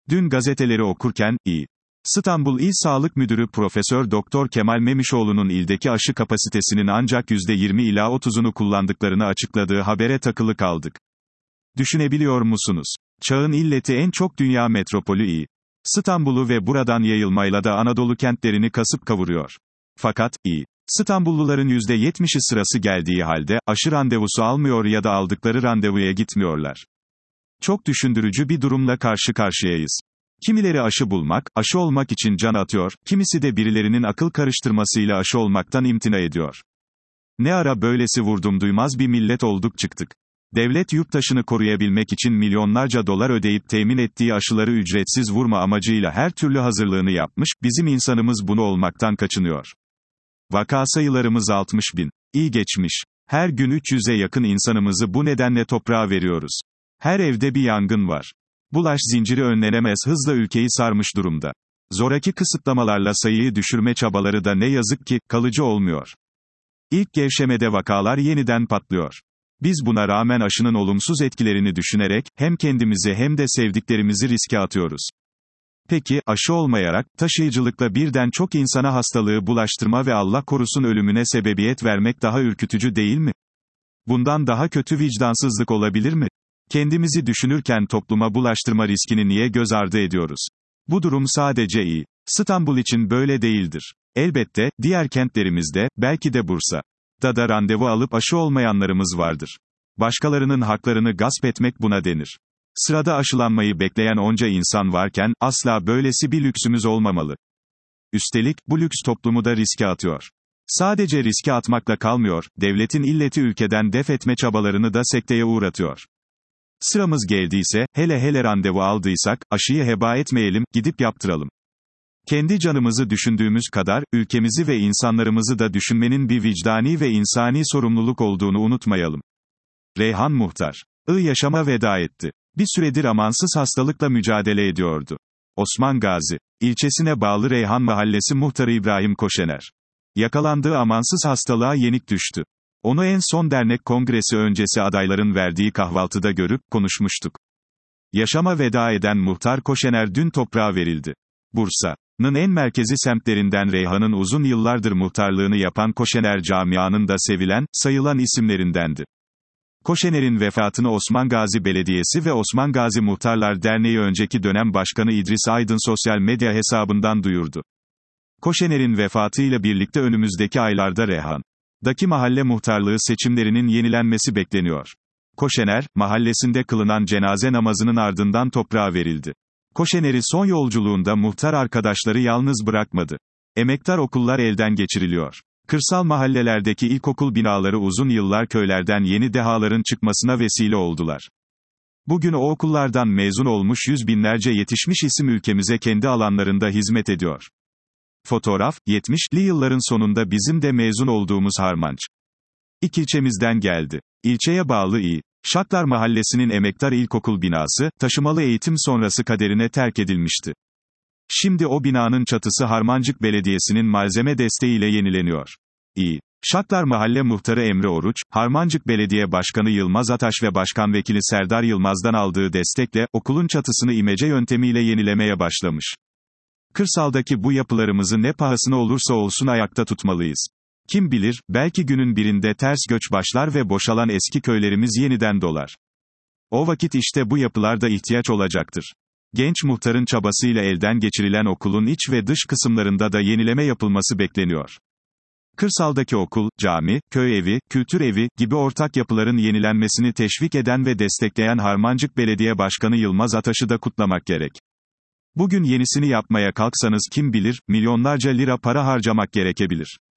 Dün gazeteleri okurken, İstanbul İl Sağlık Müdürü Profesör Doktor Kemal Memişoğlu'nun ildeki aşı kapasitesinin ancak %20 ila 30'unu kullandıklarını açıkladığı habere takılı kaldık. Düşünebiliyor musunuz? Çağın illeti en çok dünya metropolü İstanbul'u ve buradan yayılmayla da Anadolu kentlerini kasıp kavuruyor. Fakat, İstanbulluların %70'i sırası geldiği halde, aşı randevusu almıyor ya da aldıkları randevuya gitmiyorlar. Çok düşündürücü bir durumla karşı karşıyayız. Kimileri aşı bulmak, aşı olmak için can atıyor, kimisi de birilerinin akıl karıştırmasıyla aşı olmaktan imtina ediyor. Ne ara böylesi vurdum duymaz bir millet olduk çıktık. Devlet yurttaşını koruyabilmek için milyonlarca dolar ödeyip temin ettiği aşıları ücretsiz vurma amacıyla her türlü hazırlığını yapmış, bizim insanımız bunu olmaktan kaçınıyor. Vaka sayılarımız 60 bin. İyi geçmiş. Her gün 300'e yakın insanımızı bu nedenle toprağa veriyoruz. Her evde bir yangın var. Bulaş zinciri önlenemez hızla ülkeyi sarmış durumda. Zoraki kısıtlamalarla sayıyı düşürme çabaları da ne yazık ki, kalıcı olmuyor. İlk gevşemede vakalar yeniden patlıyor. Biz buna rağmen aşının olumsuz etkilerini düşünerek, hem kendimizi hem de sevdiklerimizi riske atıyoruz. Peki, aşı olmayarak, taşıyıcılıkla birden çok insana hastalığı bulaştırma ve Allah korusun ölümüne sebebiyet vermek daha ürkütücü değil mi? Bundan daha kötü vicdansızlık olabilir mi? Kendimizi düşünürken topluma bulaştırma riskini niye göz ardı ediyoruz? Bu durum sadece İstanbul için böyle değildir. Elbette, diğer kentlerimizde, belki de Bursa'da da randevu alıp aşı olmayanlarımız vardır. Başkalarının haklarını gasp etmek buna denir. Sırada aşılanmayı bekleyen onca insan varken, asla böylesi bir lüksümüz olmamalı. Üstelik, bu lüks toplumu da riske atıyor. Sadece riske atmakla kalmıyor, devletin illeti ülkeden def etme çabalarını da sekteye uğratıyor. Sıramız geldiyse, hele randevu aldıysak, aşıyı heba etmeyelim, gidip yaptıralım. Kendi canımızı düşündüğümüz kadar, ülkemizi ve insanlarımızı da düşünmenin bir vicdani ve insani sorumluluk olduğunu unutmayalım. Reyhan Muhtar. Yaşama veda etti. Bir süredir amansız hastalıkla mücadele ediyordu. Osman Gazi ilçesine bağlı Reyhan Mahallesi muhtarı İbrahim Koşener. Yakalandığı amansız hastalığa yenik düştü. Onu en son dernek kongresi öncesi adayların verdiği kahvaltıda görüp, konuşmuştuk. Yaşama veda eden muhtar Koşener dün toprağa verildi. Bursa'nın en merkezi semtlerinden Reyhan'ın uzun yıllardır muhtarlığını yapan Koşener camianın da sevilen, sayılan isimlerindendi. Koşener'in vefatını Osman Gazi Belediyesi ve Osman Gazi Muhtarlar Derneği önceki dönem başkanı İdris Aydın sosyal medya hesabından duyurdu. Koşener'in vefatıyla birlikte önümüzdeki aylarda Reyhan'daki mahalle muhtarlığı seçimlerinin yenilenmesi bekleniyor. Koşener, mahallesinde kılınan cenaze namazının ardından toprağa verildi. Koşener'i son yolculuğunda muhtar arkadaşları yalnız bırakmadı. Emektar okullar elden geçiriliyor. Kırsal mahallelerdeki ilkokul binaları uzun yıllar köylerden yeni dehaların çıkmasına vesile oldular. Bugün o okullardan mezun olmuş yüz binlerce yetişmiş isim ülkemize kendi alanlarında hizmet ediyor. Fotoğraf, 70'li yılların sonunda bizim de mezun olduğumuz Harmanç ilçemizden geldi. İlçeye bağlı Şaklar Mahallesi'nin emektar ilkokul binası, taşımalı eğitim sonrası kaderine terk edilmişti. Şimdi o binanın çatısı Harmancık Belediyesi'nin malzeme desteğiyle yenileniyor. Şaklar Mahalle Muhtarı Emre Oruç, Harmancık Belediye Başkanı Yılmaz Ataş ve Başkan Vekili Serdar Yılmaz'dan aldığı destekle, okulun çatısını imece yöntemiyle yenilemeye başlamış. Kırsaldaki bu yapılarımızı ne pahasına olursa olsun ayakta tutmalıyız. Kim bilir, belki günün birinde ters göç başlar ve boşalan eski köylerimiz yeniden dolar. O vakit işte bu yapılar da ihtiyaç olacaktır. Genç muhtarın çabasıyla elden geçirilen okulun iç ve dış kısımlarında da yenileme yapılması bekleniyor. Kırsaldaki okul, cami, köy evi, kültür evi gibi ortak yapıların yenilenmesini teşvik eden ve destekleyen Harmancık Belediye Başkanı Yılmaz Ataş'ı da kutlamak gerek. Bugün yenisini yapmaya kalksanız kim bilir, milyonlarca lira para harcamak gerekebilir.